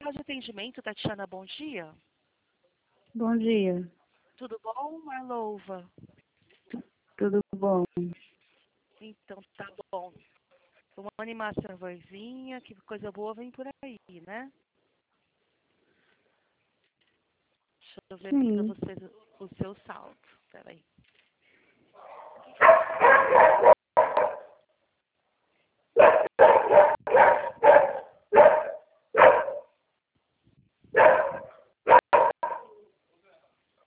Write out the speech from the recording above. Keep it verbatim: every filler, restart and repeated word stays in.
de atendimento, Tatiana, bom dia. Bom dia. Tudo bom, Marlouva? Tudo bom? Então, tá bom. Vamos animar essa vozinha, que coisa boa vem por aí, né? Deixa eu ver aqui pra Sim. vocês o seu saldo. Peraí.